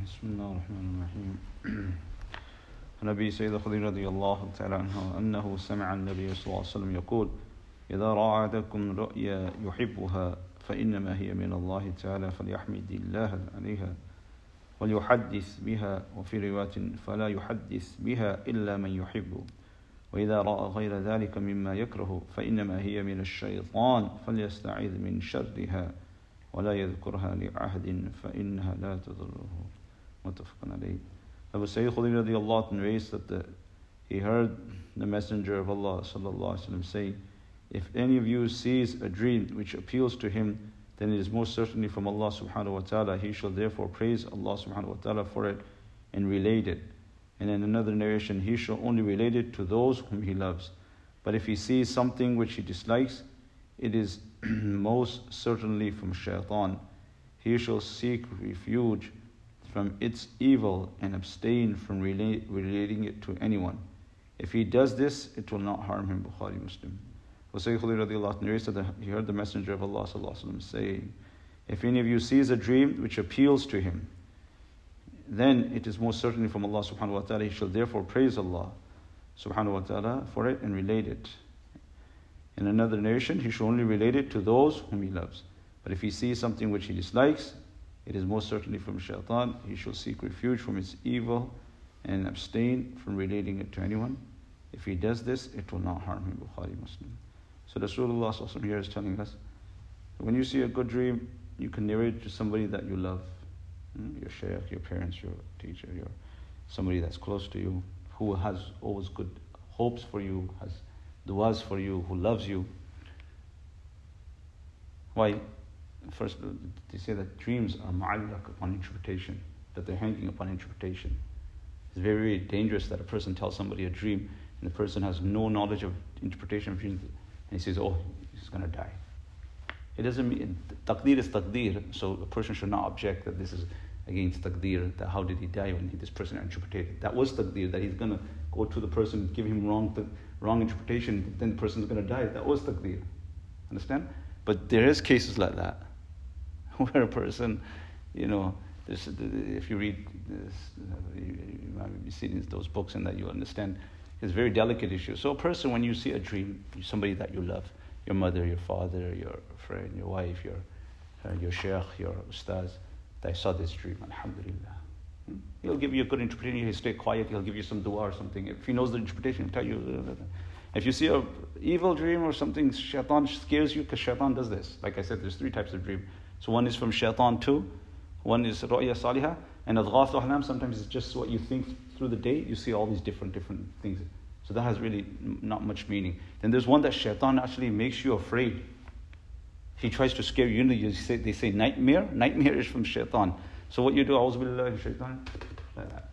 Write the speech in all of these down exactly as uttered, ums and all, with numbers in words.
بسم الله الرحمن الرحيم. عن أبي سيد الخدري رضي الله تعالى عنه أنه سمع النبي صلى الله عليه وسلم يقول: إذا رأى أحدكم رؤيا يحبها فإنما هي من الله تعالى فليحمد الله عليها وليحدث بها، وفي رواية فلا يحدث بها إلا من يحب، وإذا رأى غير ذلك مما يكره فإنما هي من الشيطان فليستعذ من شرها ولا يذكرها لعهد فإنها لا تضره. متفق عليه. Abu Sayyid Khudri radiallahu anhu narrates that the, he heard the Messenger of Allah sallallahu alaihi wasallam say, if any of you sees a dream which appeals to him, then it is most certainly from Allah subhanahu wa ta'ala. He shall therefore praise Allah subhanahu wa ta'ala for it and relate it. And in another narration, he shall only relate it to those whom he loves. But if he sees something which he dislikes, it is most certainly from shaitan. He shall seek refuge from its evil and abstain from relate, relating it to anyone. If he does this, it will not harm him. Bukhari Muslim. Sayyid Khudri radiallahu anhu narrates that he heard the Messenger of Allah sallallahu alaihi wasallam say, if any of you sees a dream which appeals to him, then it is most certainly from Allah subhanahu wa ta'ala. He shall therefore praise Allah subhanahu wa ta'ala for it and relate it. In another narration, he shall only relate it to those whom he loves. But if he sees something which he dislikes, it is most certainly from shaitan. He shall seek refuge from its evil and abstain from relating it to anyone. If he does this, it will not harm him. Bukhari Muslim. So Rasulullah sallallahu alaihi wasallam here is telling us, when you see a good dream, you can narrate it to somebody that you love. Your shaykh, your parents, your teacher, your somebody that's close to you, who has always good hopes for you, has du'as for you, who loves you. Why? First, they say that dreams are mu'allaq upon interpretation, that they're hanging upon interpretation. It's very, very dangerous that a person tells somebody a dream and the person has no knowledge of interpretation of dreams, and he says, oh, he's going to die. It doesn't mean, taqdeer is taqdeer, so a person should not object that this is against taqdeer, that how did he die when he, this person interpreted. That was taqdeer, that he's going to go to the person, give him wrong wrong interpretation, then the person's going to die. That was taqdeer. Understand? But there is cases like that, where a person, you know, this, if you read this, you might be seeing those books and that you understand, it's a very delicate issue. So a person, when you see a dream, somebody that you love, your mother, your father, your friend, your wife, your uh, your sheikh, your ustaz, I saw this dream, alhamdulillah. Hmm? He'll give you a good interpretation, he'll stay quiet, he'll give you some dua or something. If he knows the interpretation, he'll tell you. If you see an evil dream or something, shaitan scares you, because shaitan does this. Like I said, there's three types of dream. So one is from shaitan too, one is ru'ya salihah, and adghaf ahlam, sometimes it's just what you think through the day, you see all these different, different things. So that has really not much meaning. Then there's one that shaitan actually makes you afraid. He tries to scare you. You know, you say, they say nightmare. Nightmare is from shaitan. So what you do, A'udhu billahi shaitan, like that.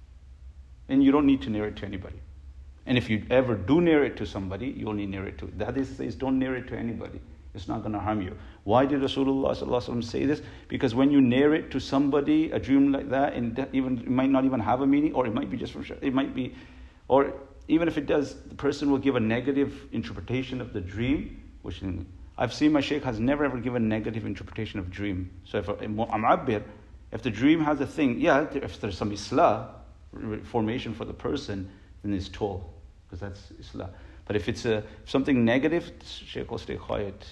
And you don't need to narrate to anybody. And if you ever do narrate to somebody, you only narrate to. The hadith says, don't narrate to anybody. It's not going to harm you. Why did Rasulullah sallallahu alaihi wasallam say this? Because when you narrate to somebody a dream like that, and that even it might not even have a meaning, or it might be just from shaitan. It might be, or even if it does, the person will give a negative interpretation of the dream, which I've seen my shaykh has never ever given negative interpretation of dream. So if I'm mu'abbir, if the dream has a thing, yeah, if there's some islah, formation for the person, then it's told, because that's islah. But if it's a, something negative, shaykh will stay quiet,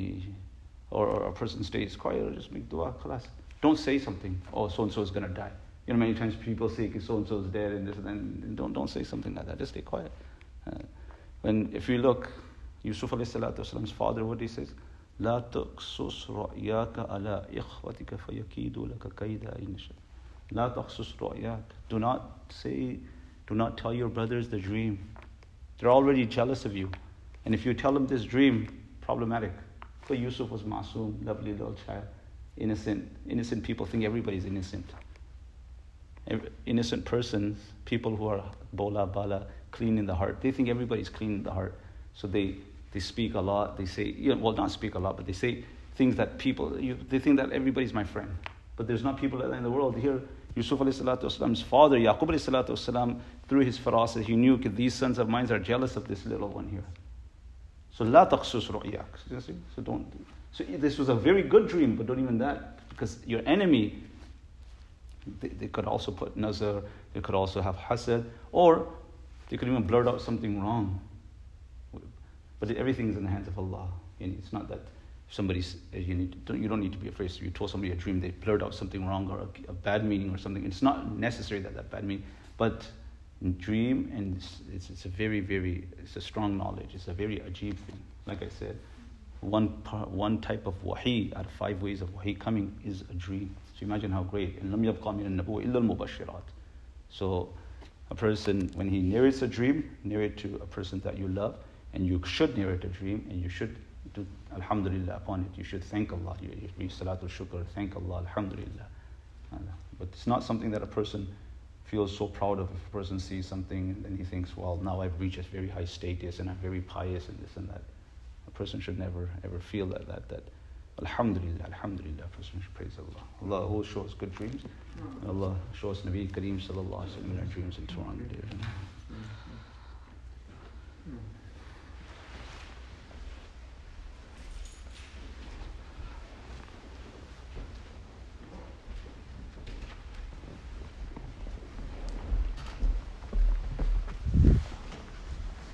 or, or a person stays quiet, or just make dua, khalas. Don't say something, oh, so-and-so is going to die. You know, many times people say so-and-so is dead, and this and that, and don't, don't say something like that, just stay quiet. Uh, when, if you look, Yusuf alayhi salatu wasalam's father, what he says, لا تقصص رؤياك على إخوتك فيكيدوا لك كيدا إن شاء لا تقصص رؤياك. Do not say, do not tell your brothers the dream. They're already jealous of you. And if you tell them this dream, problematic. But Yusuf was masoom, lovely little child, innocent. Innocent people think everybody's innocent. Innocent persons, people who are bola bala, clean in the heart, they think everybody's clean in the heart. So they, they speak a lot, they say, you know, well, not speak a lot, but they say things that people, you, they think that everybody's my friend. But there's not people like that in the world. Here, Yusuf alayhi salatu wasalam's father, Yaqub alayhi salatu wasalam, through his farasat, he knew that these sons of mine are jealous of this little one here. So la taqsus ru'yak. So don't. So this was a very good dream, but don't even that, because your enemy They, they could also put nazar, they could also have hasad, or they could even blurt out something wrong. But everything is in the hands of Allah. And it's not that somebody's, you, need to, you don't need to be afraid. So you told somebody a dream, they blurt out something wrong or a, a bad meaning or something. It's not necessary that that bad meaning, but dream, and it's, it's, it's a very, very, it's a strong knowledge. It's a very ajib thing. Like I said, one part, one type of wahi out of five ways of wahi coming is a dream. So imagine how great. And lam yabqa min an-nabuwwa illa al-mubashirat. So a person, when he narrates a dream, narrate to a person that you love, and you should narrate a dream, and you should do alhamdulillah upon it. You should thank Allah. You, you read salatul shukr, thank Allah, alhamdulillah. But it's not something that a person feels so proud of. If a person sees something and then he thinks, well, now I've reached a very high status and I'm very pious and this and that. A person should never ever feel that, that, that alhamdulillah, alhamdulillah, a person should praise Allah. Allah will show us good dreams. And Allah show us Nabi Kareem sallallahu alaihi wasallam in our dreams and Quran.